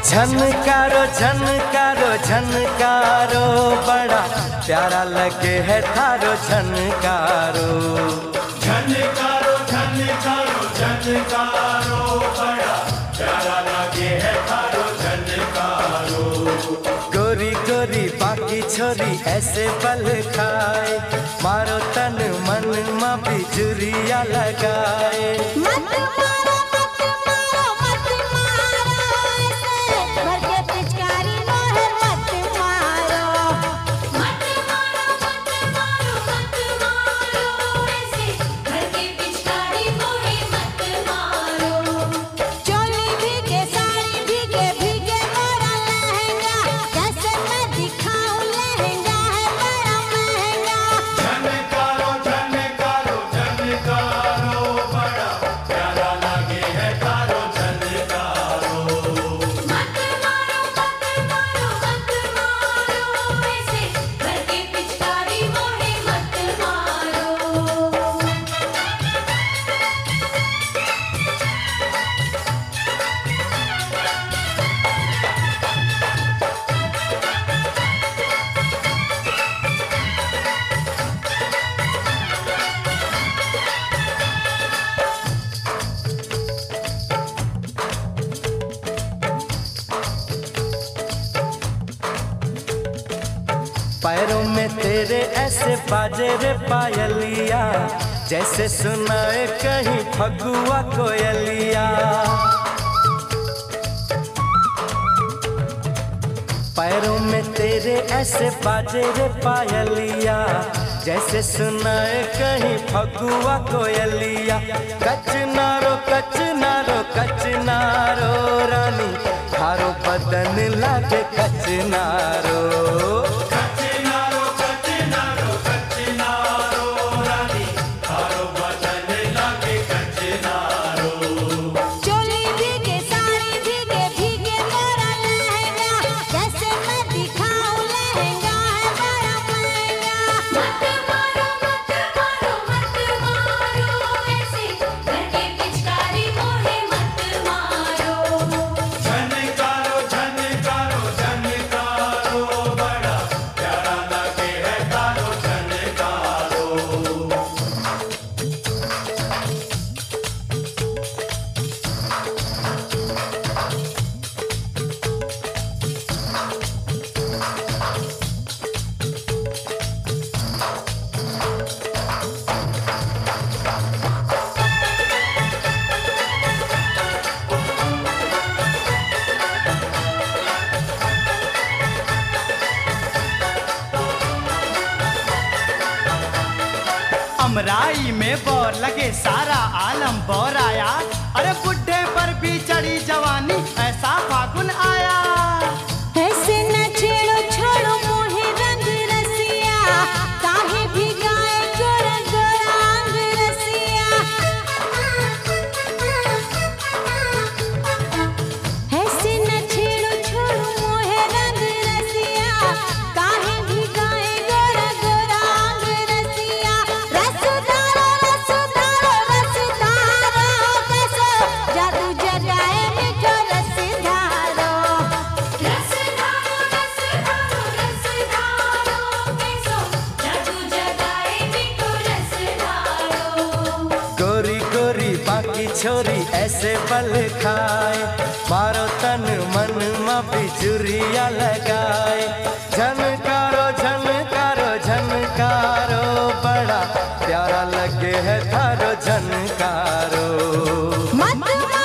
झनकारो झनकारो झनकारो बड़ा प्यारा लगे है थारो झनकारो। झनकारो झनकारो झनकारो बड़ा प्यारा लगे है थारो झनकारो। गोरी गोरी बाकी छोरी ऐसे बल खाए, मारो तन मन मा बिजुरिया लगाए। मत मारो मत मारो मत मारो ऐसे भर के पिचकारी मोहे मत मारो। मत मारो मत मारो मत मारो ऐसे भर के पिचकारी मोहे मत मारो। चोली भीगे साड़ी भीगे भीगे मोरा लहंगा, कैसे मैं दिखाऊं लहंगा है बड़ा महंगा। झनकारो झनकारो झनकारो बड़ा प्यारा लगे है थारो झनकारो। मत मारो मत मारो मत मारो ऐसे भर के पिचकारी मोहे मत मारो। पैरों में तेरे ऐसे बाजे रे पायलिया, जैसे सुनाए कहीं फगुआ कोयलिया। पैरों में तेरे ऐसे बाजे रे पायलिया, जैसे सुनाए कहीं फगुआ कोयलिया। कचनारो कचनारो कचनारो रानी, थारो बदन लागे कचनारो। कचनारो कचनारो कचनारो रानी, थारो बदन लगे कचनारो। चोली भीगे साड़ी भीगे भीगे मोरा लहंगा, कैसे मैं दिखाऊं लहंगा है बड़ा महंगा। मत मारो मत मारो मत मारो ऐसे भर के पिचकारी मोहे मत मारो। झनकारो झनकारो झनकारो बड़ा प्यारा लगे है थारो झनकारो। अमराई में बोर लगे सारा आलम बोर आया, अरे बुढ़े पर भी चढ़ी जवानी ऐसा फागुन आया। ऐसे न छेड़ो छोड़ो मोहे रंग रसिया, काहे भिगाए गोरा गोरा अंग रसिया। ऐसे न छेड़ो छोड़ो मोहे रंग रसिया, काहे भिगाए गोरा गोरा अंग रसिया। रसदारो रसदारो रसदारो कैसो जादू जगाए मिठो रसदारो। रसदारो रसदारो रसदारो कैसो जादू जगाए मिठो रसदारो। गोरी गोरी बाकी छोरी ऐसे बल खाए, मारो तन मन मा बिजुरिया लगाए। झनकारो झनकारो झनकारो बड़ा प्यारा लगे है थारो झनकारो। मत